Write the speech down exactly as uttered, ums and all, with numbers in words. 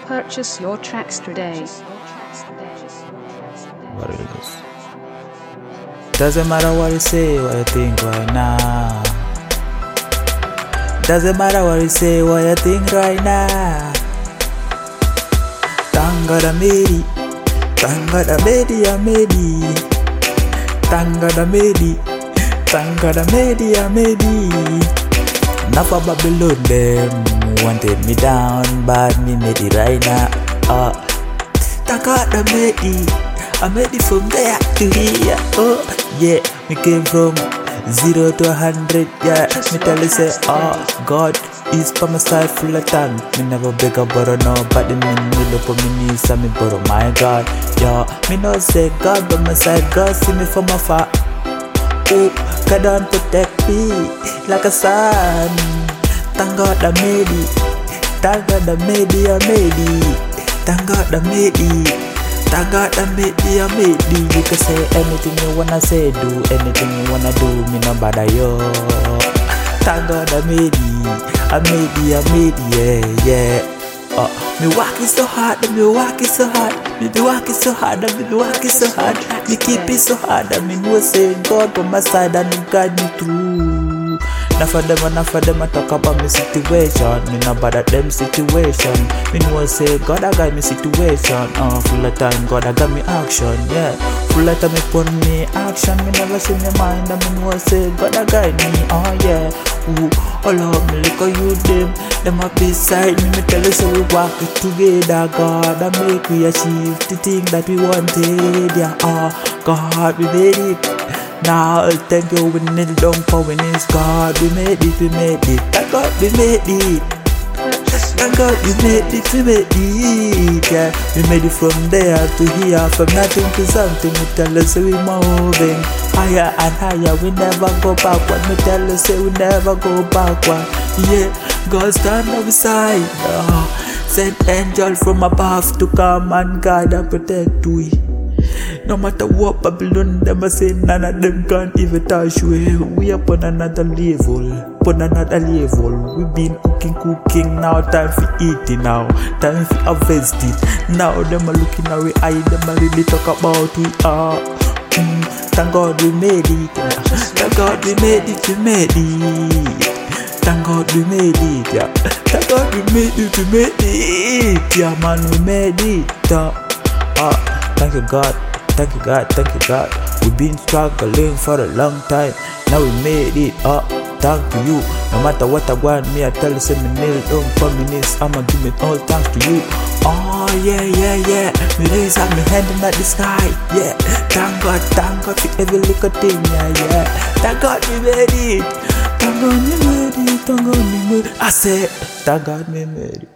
Purchase your tracks today. What it is. Doesn't matter what you say, what you think right now. Doesn't matter what you say, what you think right now. Thank God I made it. Thank God I made it, I made it. Thank God I made it. Thank God I made it, I made it. Enough of Babylon, them wanted me down, but me made it right now. Uh, thank God I made it. I made it from there to here. Oh, yeah, me came from zero to a hundred. Yeah, me tell you say, oh, God is by my side full of time. Me never beg a borrow nobody. Me me look for me knees and me borrow my God. Yeah, me no say God by my side. God see me from afar. Oh, God don't protect me like a son. Thank God I made it. Thank God I made it, I made it. Thank God I made it. Thank God I made it, I made it. You can say anything you wanna say, do anything you wanna do, me no bother yo. Thank God I made it, I made it, I made it, yeah, yeah. Uh, me working so hard, me working so hard, me be working so hard, me be working so hard, me keep it so hard, me know say God on my side and He guide me through. Now for them and now for them I talk about my situation, me no bother them situation. Me know say God I got me situation, uh, full of time God I got me action, yeah. Full of time me put me action, me never see me mind, and me know say God I guide me, oh yeah. Ooh, all of me look at you them, them a beside me, me tell you so we walk it together. God I make we achieve the thing that we wanted, yeah. Oh, God we made it. Now thank you we kneel down for when it's God we made it, we made it. Thank God we made it. Thank God we made it, we made it, yeah. We made it from there to here, from nothing to something. We tell us we moving higher and higher, we never go backward. Me tell us say we never go backward, yeah. God stand on the side, oh. Send angel from above to come and guide and protect we. No matter what Babylon them a say, none of them can even touch we. We up on another level, on another level. We been cooking, cooking, now time for eating now. Time for harvest it. Now them a looking at we eye, them a really talk about we are. Mm, thank God we made it. Thank God we made it, we made it. Thank God we made it, yeah. Thank God we made it, we made it. Yeah man, we made it. Uh, uh, thank you God. Thank you God, thank you God. We've been struggling for a long time. Now we made it up. Thank to you. No matter what I want, me I tell you, say me kneel down for me knees. I'ma give it all thanks to you. Oh yeah, yeah, yeah. Me raise up my hand in the sky. Yeah. Thank God, thank God for every little thing. Yeah, yeah. Thank God we made it. Thank God we made it. Thank God we made it. I said, thank God we made it.